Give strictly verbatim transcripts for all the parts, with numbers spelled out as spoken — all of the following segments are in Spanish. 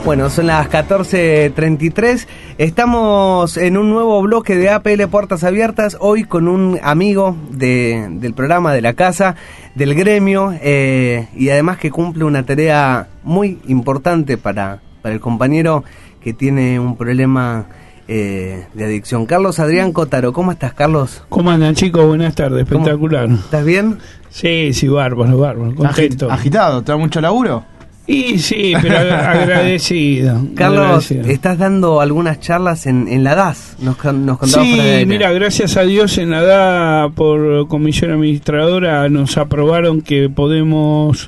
Bueno, son las catorce treinta y tres. Estamos en un nuevo bloque de A P L Puertas Abiertas. Hoy con un amigo de, del programa, de la casa, del gremio, eh, y además que cumple una tarea muy importante para, para el compañero que tiene un problema eh, de adicción. Carlos Adrián Cotaro, ¿cómo estás, Carlos? ¿Cómo andan, chicos? Buenas tardes, espectacular. ¿Cómo? ¿Estás bien? Sí, sí, bárbaro, bárbaro, contento. ¿Agitado? ¿Te da mucho laburo? Y sí, pero agradecido. Carlos, agradecido. Estás dando algunas charlas en, en la D A S, nos, nos contabas Sí, fuera de aire. Mira, gracias a Dios en la D A por comisión administradora nos aprobaron que podemos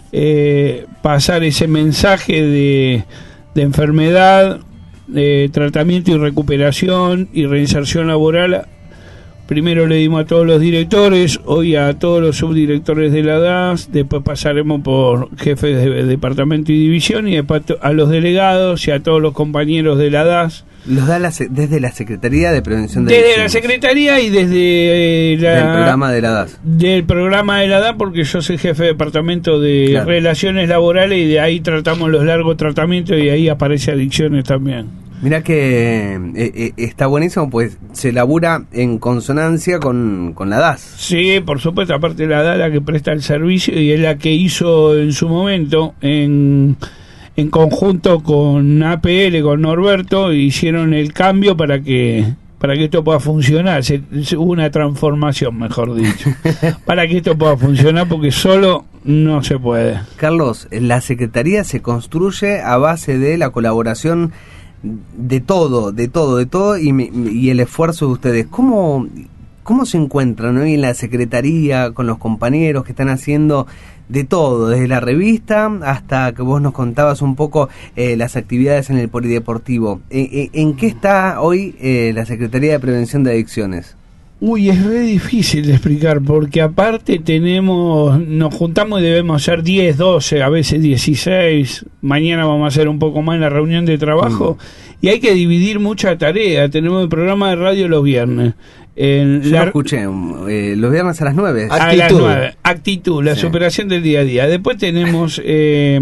eh, pasar ese mensaje de, de enfermedad, de tratamiento y recuperación y reinserción laboral. Primero le dimos a todos los directores, hoy a todos los subdirectores de la D A S, después pasaremos por jefes de departamento y división y después a los delegados y a todos los compañeros de la D A S. Los da la, desde la Secretaría de Prevención de Desde Adicciones. la Secretaría y desde eh, la, del programa de la D A S. Del programa de la D A S, porque yo soy jefe de departamento de Claro. Relaciones Laborales y de ahí tratamos los largos tratamientos y ahí aparece adicciones también. Mirá que eh, eh, está buenísimo, pues se labura en consonancia con, con la D A S. Sí, por supuesto, aparte la D A S la que presta el servicio y es la que hizo en su momento en, en conjunto con A P L, con Norberto, hicieron el cambio para que para que esto pueda funcionar. Se, se, hubo una transformación, mejor dicho, para que esto pueda funcionar, porque solo no se puede. Carlos, la Secretaría se construye a base de la colaboración de todo, de todo, de todo y, y el esfuerzo de ustedes. ¿Cómo, cómo se encuentran hoy en la Secretaría con los compañeros que están haciendo de todo, desde la revista hasta que vos nos contabas un poco eh, las actividades en el polideportivo? ¿En, en, en qué está hoy eh, la Secretaría de Prevención de Adicciones? Uy, es re difícil de explicar, porque aparte tenemos, nos juntamos y debemos ser diez, doce, a veces dieciséis, mañana vamos a hacer un poco más en la reunión de trabajo, mm. y hay que dividir mucha tarea. Tenemos el programa de radio los viernes. En Yo la, lo escuché, eh, los viernes a las nueve. A las nueve, actitud, la sí. superación del día a día. Después tenemos eh,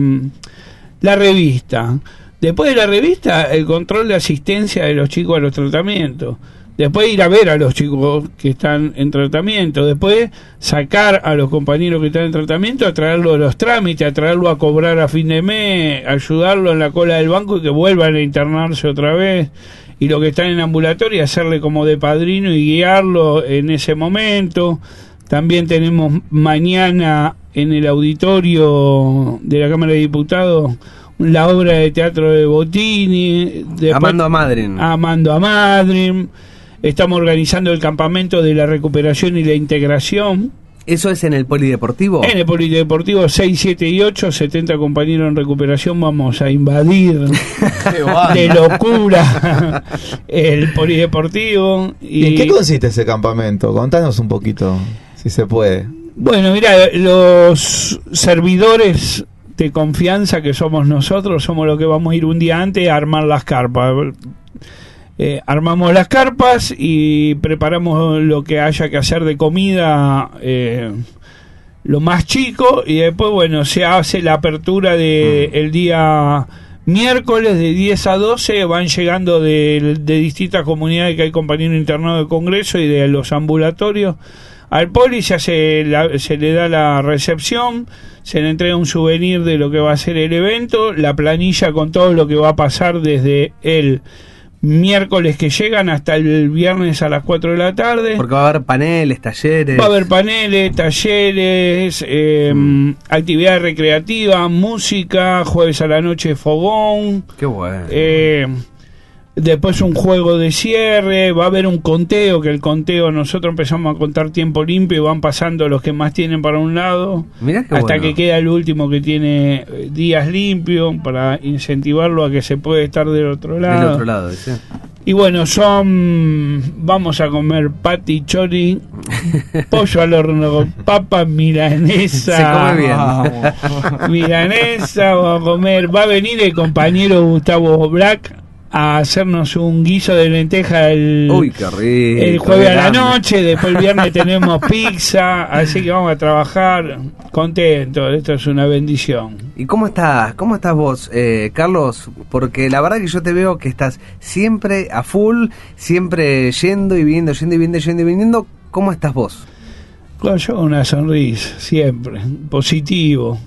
la revista. Después de la revista, el control de asistencia de los chicos a los tratamientos. Después ir a ver a los chicos que están en tratamiento. Después sacar a los compañeros que están en tratamiento, a traerlo a los trámites, a traerlo a cobrar a fin de mes, ayudarlo en la cola del banco y que vuelvan a internarse otra vez. Y los que están en ambulatorio, hacerle como de padrino y guiarlo en ese momento. También tenemos mañana en el auditorio de la Cámara de Diputados la obra de teatro de Bottini. Después, Amando a Madryn. Amando a Madryn. Estamos organizando el campamento de la recuperación y la integración. ¿Eso es en el polideportivo? En el polideportivo seis, siete y ocho, setenta compañeros en recuperación. Vamos a invadir de locura el polideportivo. Y, ¿Y en qué consiste ese campamento? Contanos un poquito, si se puede. Bueno, mira, los servidores de confianza que somos nosotros, somos los que vamos a ir un día antes a armar las carpas. Eh, armamos las carpas y preparamos lo que haya que hacer de comida, eh, lo más chico, y después, bueno, se hace la apertura de mm. el día miércoles de diez a doce, van llegando de, de distintas comunidades que hay compañeros internados de Congreso y de los ambulatorios. Al poli se, hace la, se le da la recepción, se le entrega un souvenir de lo que va a ser el evento, la planilla con todo lo que va a pasar desde el miércoles que llegan hasta el viernes a las cuatro de la tarde. Porque va a haber paneles, talleres. Va a haber paneles, talleres, eh, mm. actividades recreativas, música, jueves a la noche fogón. Qué bueno. Eh, Después un juego de cierre, va a haber un conteo, que el conteo nosotros empezamos a contar tiempo limpio y van pasando los que más tienen para un lado, Mirá qué hasta bueno. que queda el último que tiene días limpios para incentivarlo a que se puede estar del otro lado. Del otro lado, ¿sí? Y bueno, son, vamos a comer pati chori, pollo al horno con papa, milanesa. Se come bien. Milanesa, vamos a comer, va a venir el compañero Gustavo Black a hacernos un guiso de lenteja el, Uy, qué rico, el jueves a la grande. noche, después el viernes tenemos pizza, así que vamos a trabajar contentos, esto es una bendición. ¿Y cómo estás? ¿Cómo estás vos, eh, Carlos? Porque la verdad que yo te veo que estás siempre a full, siempre yendo y viniendo, yendo y viniendo, yendo y viniendo. ¿Cómo estás vos? Claro, yo con una sonrisa, siempre, positivo,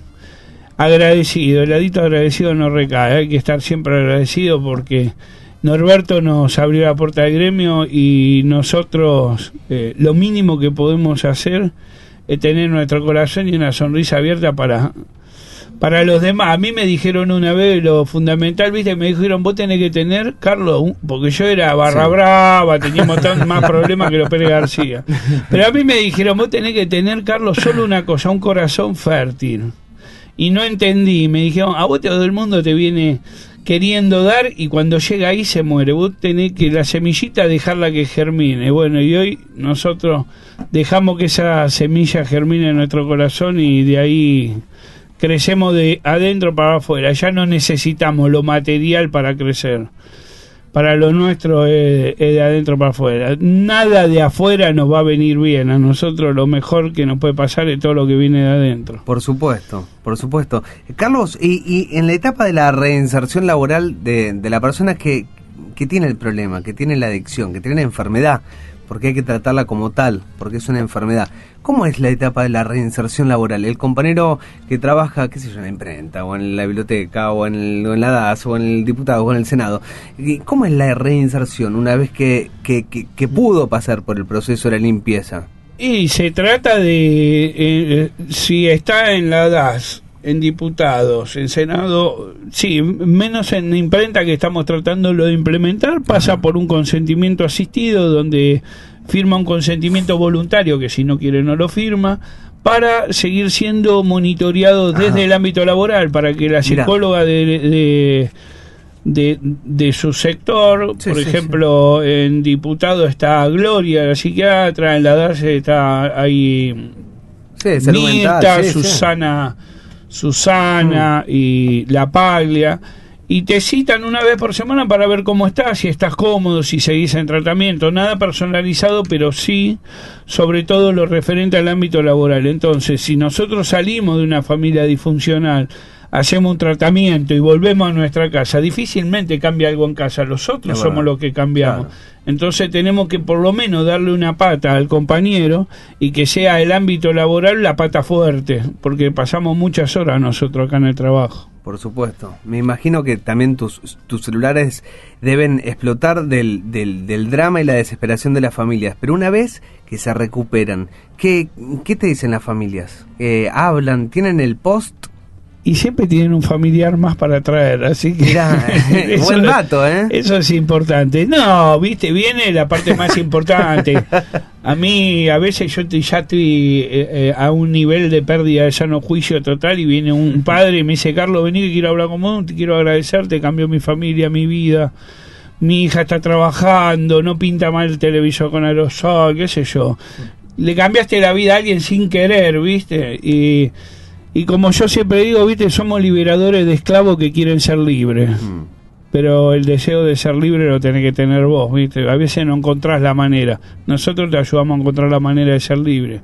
agradecido, el ladito agradecido no recae, hay que estar siempre agradecido porque Norberto nos abrió la puerta del gremio y nosotros eh, lo mínimo que podemos hacer es tener nuestro corazón y una sonrisa abierta para... Para los demás, a mí me dijeron una vez lo fundamental, viste, me dijeron, vos tenés que tener, Carlos, un, porque yo era barra sí. brava, teníamos tan más problemas que los Pérez García. Pero a mí me dijeron, vos tenés que tener, Carlos, solo una cosa, un corazón fértil. Y no entendí, me dijeron, a vos todo el mundo te viene queriendo dar y cuando llega ahí se muere. Vos tenés que la semillita dejarla que germine. Bueno, y hoy nosotros dejamos que esa semilla germine en nuestro corazón y de ahí... crecemos de adentro para afuera, ya no necesitamos lo material para crecer. Para lo nuestro es, es de adentro para afuera. Nada de afuera nos va a venir bien. A nosotros lo mejor que nos puede pasar es todo lo que viene de adentro. Por supuesto, por supuesto. Carlos, y, y en la etapa de la reinserción laboral de, de la persona que, que tiene el problema, que tiene la adicción, que tiene la enfermedad, porque hay que tratarla como tal, porque es una enfermedad. ¿Cómo es la etapa de la reinserción laboral? El compañero que trabaja, qué sé yo, en la imprenta, o en la biblioteca, o en, el, o en la D A S, o en el diputado, o en el Senado. ¿Cómo es la reinserción una vez que, que, que, que pudo pasar por el proceso de la limpieza? Y se trata de, eh, si está en la D A S, en diputados, en Senado, sí, menos en imprenta que estamos tratando de implementar, pasa por un consentimiento asistido donde firma un consentimiento voluntario que si no quiere no lo firma para seguir siendo monitoreado desde Ajá. el ámbito laboral, para que la psicóloga de, de, de, de su sector, sí, por sí, ejemplo, sí. en diputado está Gloria, la psiquiatra, en la D A S está ahí sí, Mirta, sí, Susana... Sí. Susana mm. y La Paglia, y te citan una vez por semana para ver cómo estás, si estás cómodo, si seguís en tratamiento, nada personalizado, pero sí, sobre todo lo referente al ámbito laboral. Entonces, si nosotros salimos de una familia disfuncional, hacemos un tratamiento y volvemos a nuestra casa, difícilmente cambia algo en casa, los otros somos los que cambiamos. Claro. Entonces tenemos que por lo menos darle una pata al compañero y que sea el ámbito laboral la pata fuerte, porque pasamos muchas horas nosotros acá en el trabajo. Por supuesto. Me imagino que también tus, tus celulares deben explotar del, del, del drama y la desesperación de las familias. Pero una vez que se recuperan, ¿qué, qué te dicen las familias? Eh, ¿Hablan? ¿Tienen el post? Y siempre tienen un familiar más para traer, así que... Mirá, buen dato, ¿eh? Eso es importante. No, viste, viene la parte más importante. A mí, a veces yo te, ya estoy eh, eh, a un nivel de pérdida de sano juicio total y viene un padre y me dice, Carlos, vení que quiero hablar con vos, te quiero agradecer, te cambió mi familia, mi vida, mi hija está trabajando, no pinta mal el televisor con aerosol, qué sé yo. Le cambiaste la vida a alguien sin querer, viste, y... Y como yo siempre digo, viste, somos liberadores de esclavos que quieren ser libres. Mm. Pero el deseo de ser libre lo tenés que tener vos, viste. A veces no encontrás la manera. Nosotros te ayudamos a encontrar la manera de ser libre.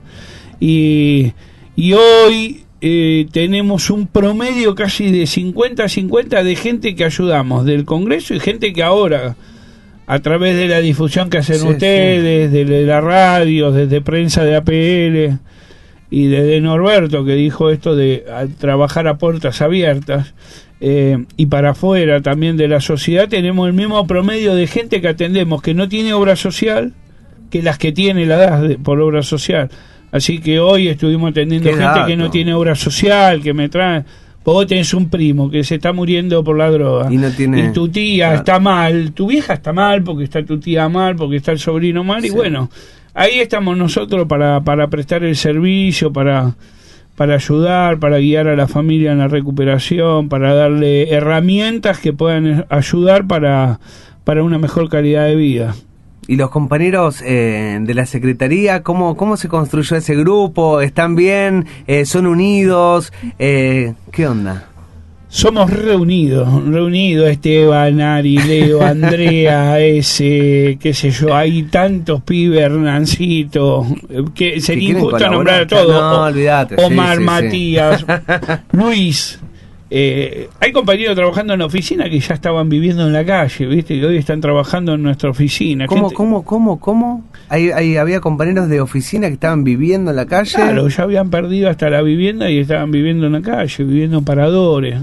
Y, y hoy eh, tenemos un promedio casi de cincuenta a cincuenta de gente que ayudamos del Congreso y gente que ahora, a través de la difusión que hacen sí, ustedes, sí. de la radio, desde prensa de A P L... y desde Norberto que dijo esto de a trabajar a puertas abiertas eh, y para afuera también de la sociedad, tenemos el mismo promedio de gente que atendemos que no tiene obra social que las que tiene la D A S por obra social. Así que hoy estuvimos atendiendo gente dato. que no tiene obra social, que me trae... Vos tenés un primo que se está muriendo por la droga y, no tiene... y tu tía claro. está mal, tu vieja está mal porque está tu tía mal, porque está el sobrino mal sí. y bueno... Ahí estamos nosotros para, para prestar el servicio, para, para ayudar, para guiar a la familia en la recuperación, para darle herramientas que puedan ayudar para, para una mejor calidad de vida. ¿Y los compañeros eh, de la Secretaría, cómo, cómo se construyó ese grupo? ¿Están bien? Eh, ¿Son unidos? Eh, ¿Qué onda? somos reunidos, reunidos, Esteban, Ari, Leo, Andrea, ese, qué sé yo, hay tantos pibes, Hernancito, que sería injusto nombrar a todos, no, olvídate, Omar, sí, sí, Matías, sí. Luis. Eh, hay compañeros trabajando en la oficina que ya estaban viviendo en la calle, ¿viste? Que hoy están trabajando en nuestra oficina. ¿Cómo, Gente... cómo, cómo, cómo? Hay, hay, había compañeros de oficina que estaban viviendo en la calle. Claro, ya habían perdido hasta la vivienda y estaban viviendo en la calle, viviendo en paradores.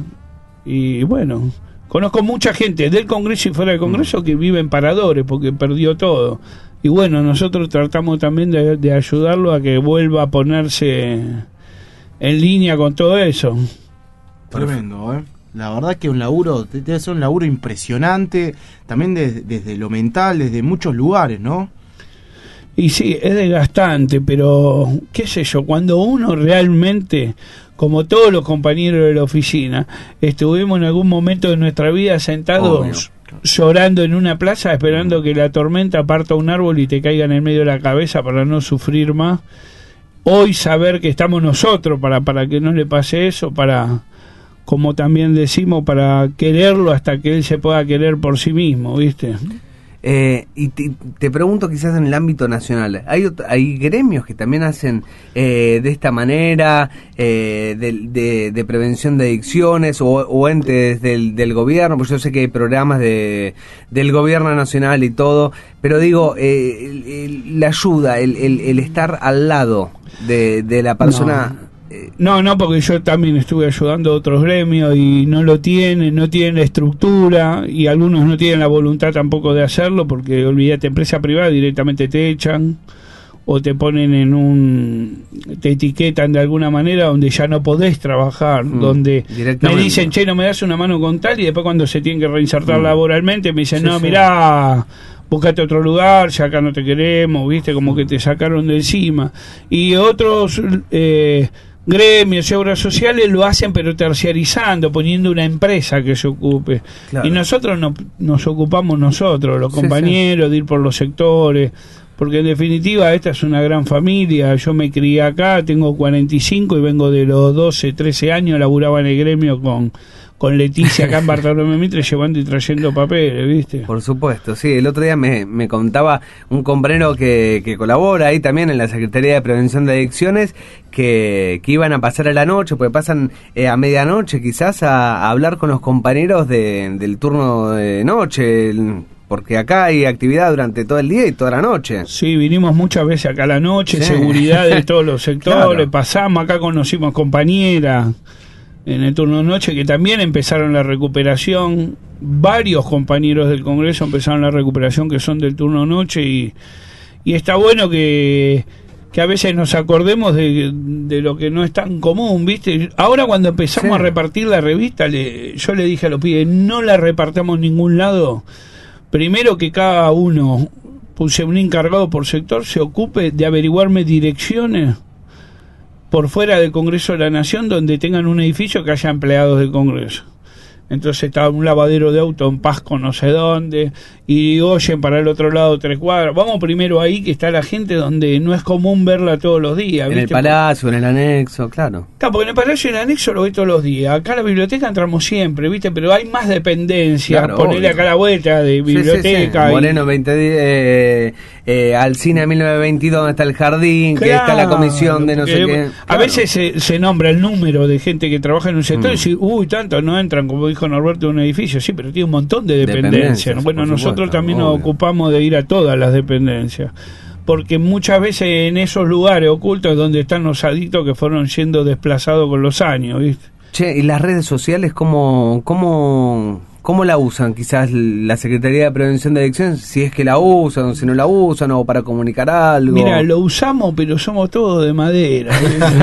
Y bueno, conozco mucha gente del Congreso y fuera del Congreso mm. que vive en paradores porque perdió todo. Y bueno, nosotros tratamos también de, de ayudarlo a que vuelva a ponerse en línea con todo eso. Tremendo, ¿eh? La verdad que un laburo, debe ser un laburo impresionante, también de, desde lo mental, desde muchos lugares, ¿no? Y sí, es desgastante, pero qué sé yo, cuando uno realmente, como todos los compañeros de la oficina, estuvimos en algún momento de nuestra vida sentados Obvio. llorando en una plaza, esperando que la tormenta parta un árbol y te caiga en el medio de la cabeza para no sufrir más, hoy saber que estamos nosotros para, para que no le pase eso, para... como también decimos, para quererlo hasta que él se pueda querer por sí mismo, ¿viste? Eh, y te, te pregunto quizás en el ámbito nacional, ¿hay, hay gremios que también hacen eh, de esta manera, eh, de, de, de prevención de adicciones o, o entes del, del gobierno? Pues yo sé que hay programas de, del gobierno nacional y todo, pero digo, eh, el, el, la ayuda, el, el, el estar al lado de, de la persona... No. No, no, porque yo también estuve ayudando a otros gremios y no lo tienen, no tienen la estructura y algunos no tienen la voluntad tampoco de hacerlo porque, olvídate, empresa privada directamente te echan o te ponen en un... te etiquetan de alguna manera donde ya no podés trabajar, mm, donde me dicen, che, no me das una mano con tal y después cuando se tienen que reinsertar mm. laboralmente me dicen, sí, no, sí. mirá... búscate otro lugar, ya acá no te queremos, viste, como que te sacaron de encima. Y otros eh, gremios y obras sociales lo hacen pero terciarizando, poniendo una empresa que se ocupe. Claro. Y nosotros no, nos ocupamos nosotros, los compañeros, sí, sí. de ir por los sectores, porque en definitiva esta es una gran familia. Yo me crié acá, tengo cuarenta y cinco y vengo de los doce, trece años, laburaba en el gremio con... con Leticia acá en Bartolomé Mitre llevando y trayendo papeles, ¿viste? Por supuesto, sí. El otro día me, me contaba un compañero que, que colabora ahí también en la Secretaría de Prevención de Adicciones que, que iban a pasar a la noche, porque pasan eh, a medianoche quizás a, a hablar con los compañeros de, del turno de noche, el, porque acá hay actividad durante todo el día y toda la noche. Sí, vinimos muchas veces acá a la noche, sí. seguridad de todos los sectores, claro. pasamos, acá conocimos compañeras en el turno de noche que también empezaron la recuperación. Varios compañeros del Congreso empezaron la recuperación que son del turno de noche y, y está bueno que, que a veces nos acordemos de, de lo que no es tan común, ¿viste? Ahora cuando empezamos sí. a repartir la revista, le, yo le dije a los pibes, no la repartamos en ningún lado. Primero que cada uno, puse un encargado por sector, se ocupe de averiguarme direcciones por fuera del Congreso de la Nación donde tengan un edificio que haya empleados del Congreso. Entonces estaba un lavadero de auto en Pasco no sé dónde, y oyen para el otro lado tres cuadras. Vamos primero ahí que está la gente donde no es común verla todos los días. En ¿viste? el Palacio, en el Anexo, claro. Claro, porque en el Palacio y en el Anexo lo ve todos los días. Acá a la biblioteca entramos siempre, ¿viste? Pero hay más dependencia. Claro, ponerle acá la vuelta de biblioteca. Sí, sí, sí. Y... Moreno veinte, eh, eh, Alsina mil novecientos veintidós, donde está el jardín, claro, que está la comisión de no sé qué. A claro. veces se, se nombra el número de gente que trabaja en un sector mm. y dice, uy, tantos no entran, como dijo Norberto, en un edificio. Sí, pero tiene un montón de dependencias. Dependencias, bueno, nosotros supuesto, también obvio. nos ocupamos de ir a todas las dependencias. Porque muchas veces en esos lugares ocultos es donde están los adictos que fueron siendo desplazados con los años, ¿viste? Che, ¿y las redes sociales cómo, cómo, cómo la usan? Quizás la Secretaría de Prevención de Adicciones, si es que la usan, si no la usan, o para comunicar algo. Mira, lo usamos, pero somos todos de madera.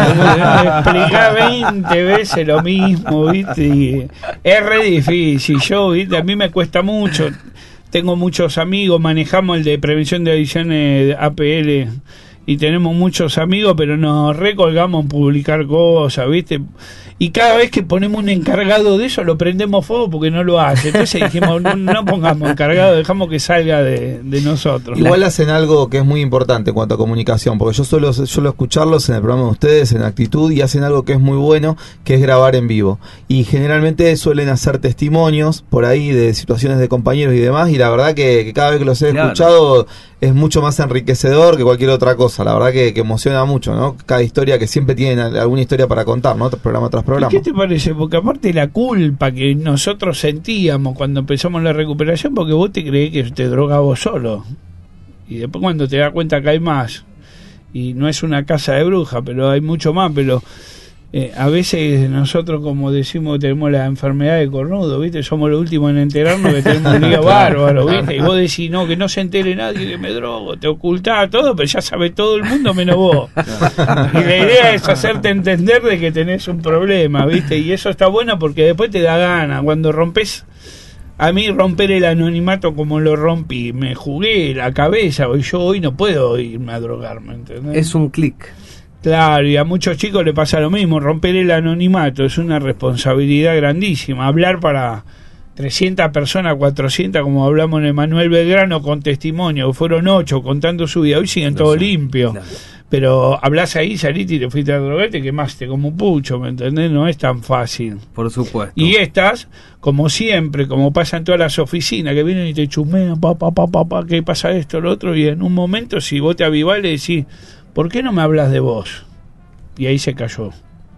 Explicar veinte veces lo mismo, ¿viste? Y es re difícil. Yo, ¿viste? A mí me cuesta mucho. Tengo muchos amigos, manejamos el de prevención de adicciones A P L y tenemos muchos amigos, pero nos recolgamos en publicar cosas, ¿viste? Y cada vez que ponemos un encargado de eso, lo prendemos fuego porque no lo hace. Entonces dijimos, no, no pongamos encargado, dejamos que salga de, de nosotros. Igual hacen algo que es muy importante en cuanto a comunicación, porque yo suelo, suelo escucharlos en el programa de ustedes, en Actitud, y hacen algo que es muy bueno, que es grabar en vivo. Y generalmente suelen hacer testimonios por ahí de situaciones de compañeros y demás, y la verdad que, que cada vez que los he Claro. escuchado es mucho más enriquecedor que cualquier otra cosa. La verdad que, que emociona mucho, ¿no? Cada historia, que siempre tienen alguna historia para contar, ¿no? Programa tras programa. ¿Y qué te parece? Porque aparte la culpa que nosotros sentíamos cuando empezamos la recuperación, porque vos te creés que te drogás vos solo. Y después cuando te das cuenta que hay más, y no es una casa de bruja, pero hay mucho más, pero eh, a veces nosotros, como decimos, tenemos la enfermedad de cornudo, ¿viste? Somos los últimos en enterarnos que tenemos un lío bárbaro, ¿viste? Y vos decís, no, que no se entere nadie que me drogo, te ocultás todo, pero ya sabe todo el mundo menos vos. Y la idea es hacerte entender de que tenés un problema, ¿viste? Y eso está bueno porque después te da gana. Cuando rompes, a mí romper el anonimato como lo rompí, me jugué la cabeza, y yo hoy no puedo irme a drogarme, ¿entendés? Es un clic. Claro, y a muchos chicos le pasa lo mismo. Romper el anonimato es una responsabilidad grandísima. Hablar para trescientas personas, cuatrocientas, como hablamos en Emanuel Belgrano, con testimonio, fueron ocho contando su vida, hoy siguen todo limpio. Claro. Pero hablas ahí, saliste y te fuiste a drogar, te quemaste como un pucho, ¿me entendés? No es tan fácil. Por supuesto. Y estas, como siempre, como pasa en todas las oficinas, que vienen y te chusmean, pa, pa, pa, pa, pa, ¿qué pasa esto, lo otro? Y en un momento, si vos te avivás, le decís, ¿por qué no me hablas de vos? Y ahí se cayó.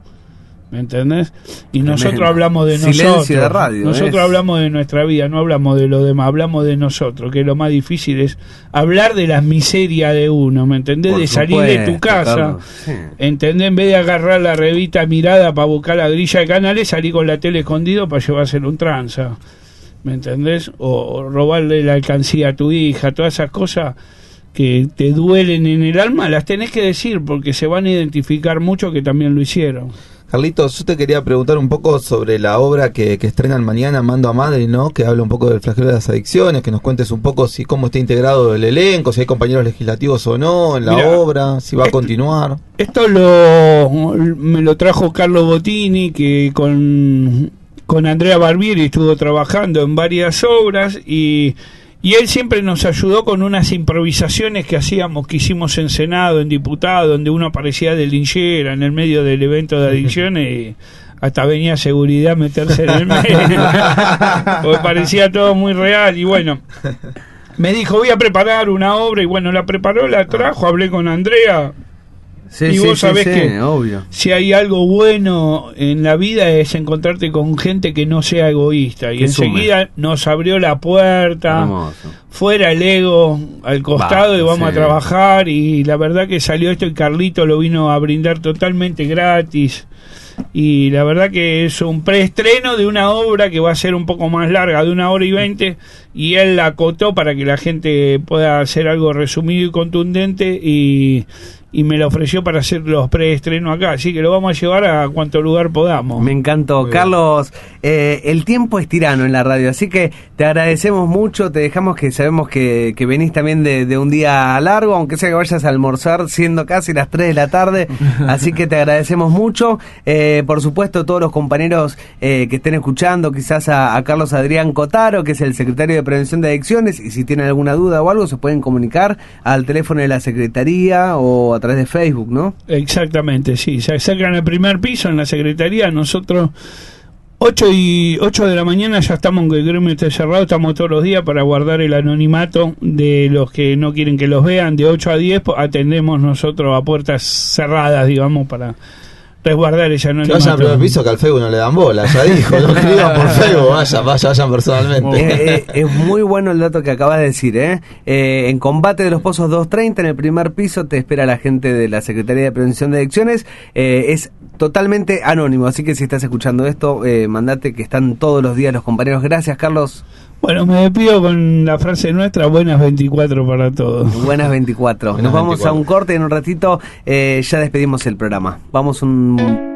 ¿Me entendés? Y Tremendo. nosotros hablamos de Silencio nosotros. de radio, nosotros es. hablamos de nuestra vida, no hablamos de lo demás, hablamos de nosotros, que lo más difícil es hablar de la miseria de uno, ¿me entendés? Por De salir de tu supuesto, casa, Carlos. Sí. ¿entendés? En vez de agarrar la revista Mirada para buscar la grilla de canales, salir con la tele escondido para llevárselo un tranza, ¿me entendés? O, o robarle la alcancía a tu hija, todas esas cosas que te duelen en el alma, las tenés que decir porque se van a identificar mucho que también lo hicieron. Carlitos, yo te quería preguntar un poco sobre la obra que, que estrenan mañana, Mando a Madre, ¿no? Que habla un poco del flagelo de las adicciones, que nos cuentes un poco si cómo está integrado el elenco, si hay compañeros legislativos o no en la Mirá, obra, si va a esto- continuar. Esto lo me lo trajo Carlos Bottini, que con, con Andrea Barbieri estuvo trabajando en varias obras, y, y él siempre nos ayudó con unas improvisaciones que hacíamos, que hicimos en Senado, en Diputado, donde uno aparecía de linchera en el medio del evento de adicciones y hasta venía seguridad a meterse en el medio, porque parecía todo muy real. Y bueno, me dijo, voy a preparar una obra, y bueno, la preparó, la trajo, hablé con Andrea. Sí, Y sí, vos sí, sabés sí, que- obvio. Si hay algo bueno en la vida es encontrarte con gente que no sea egoísta, y Que sume. enseguida nos abrió la puerta, Hermoso. fuera el ego al costado, Va, y vamos sí. a trabajar, y la verdad que salió esto y Carlito lo vino a brindar totalmente gratis, y la verdad que es un preestreno de una obra que va a ser un poco más larga, de una hora y veinte, y él la acotó para que la gente pueda hacer algo resumido y contundente, y y me lo ofreció para hacer los preestrenos acá, así que lo vamos a llevar a cuanto lugar podamos. Me encantó. Carlos, eh, el tiempo es tirano en la radio, así que te agradecemos mucho, te dejamos, que sabemos que, que venís también de, de un día largo, aunque sea que vayas a almorzar siendo casi las tres de la tarde, así que te agradecemos mucho. Eh, por supuesto, todos los compañeros eh, que estén escuchando, quizás a, a Carlos Adrián Cotaro, que es el secretario de Prevención de Adicciones, y si tienen alguna duda o algo, se pueden comunicar al teléfono de la Secretaría o a través de Facebook, ¿no? Exactamente, sí, se acercan al primer piso en la Secretaría, nosotros ocho y ocho de la mañana ya estamos, aunque el gremio esté cerrado, estamos todos los días para guardar el anonimato de los que no quieren que los vean. De ocho a diez atendemos nosotros a puertas cerradas, digamos, para resguardar ese Que anonimato. vayan al primer piso, que al Facebook no le dan bola, ya dijo, no escriban por Facebook, vayan, vayan, vayan personalmente. Eh, eh, es muy bueno el dato que acabas de decir, ¿eh? Eh, en Combate de los Pozos doscientos treinta, en el primer piso, te espera la gente de la Secretaría de Prevención de Adicciones. Eh, es totalmente anónimo, así que si estás escuchando esto, eh, mandate, que están todos los días los compañeros. Gracias, Carlos. Bueno, me despido con la frase nuestra, buenas veinticuatro para todos. Buenas veinticuatro. Buenas Nos vamos veinticuatro. a un corte y en un ratito eh, ya despedimos el programa. Vamos un